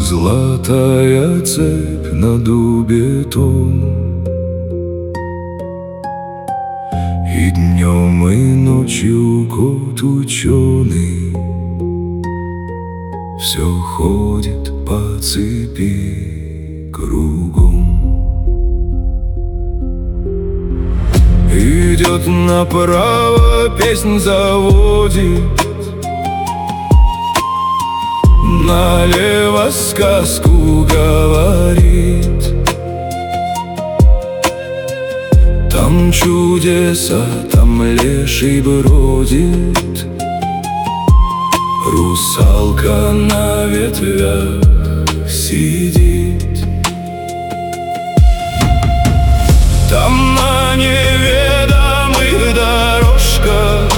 золотая цепь на дубе том. И днем, и ночью кот ученый все ходит по цепи кругом. Идет направо, песнь заводит, налево сказку говорит. Там чудеса, там леший бродит, русалка на ветвях сидит. Там на неведомых дорожках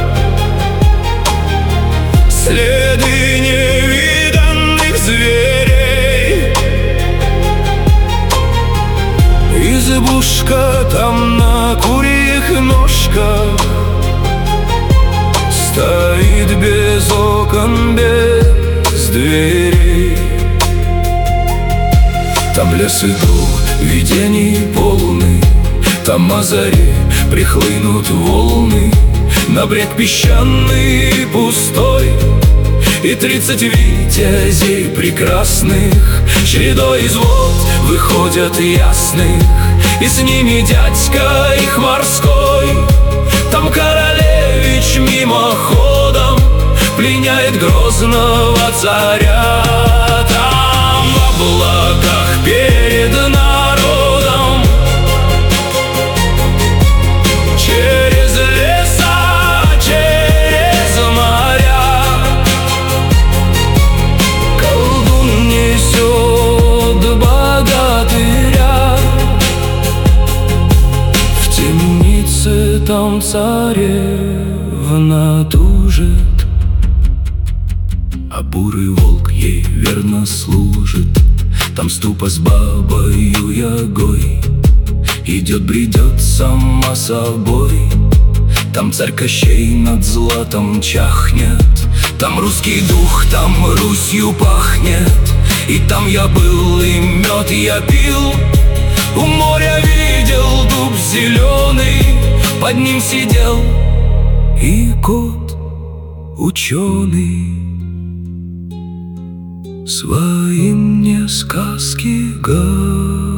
следы невиданных зверей. Избушка там на курьих ножках стоит без окон, без дверей. Там лес и дух видений полны, там о заре прихлынут волны на брег песчаный пустой. И 30 витязей прекрасных чередой из вод выходят ясных, и с ними дядька их морской. Там королевич мимоходом пленяет грозного царя. Там в облаках перед народом через леса, через моря колдун несет богатыря. В темнице там царевна тужит, а бурый волк ей верно служит. Там ступа с бабою Ягой идет, бредет сама собой. Там царь Кощей над златом чахнет, там русский дух, там Русью пахнет. И там я был, и мед я пил, у моря видел дуб зеленый, под ним сидел и кот ученый. Свои мне сказки говорил.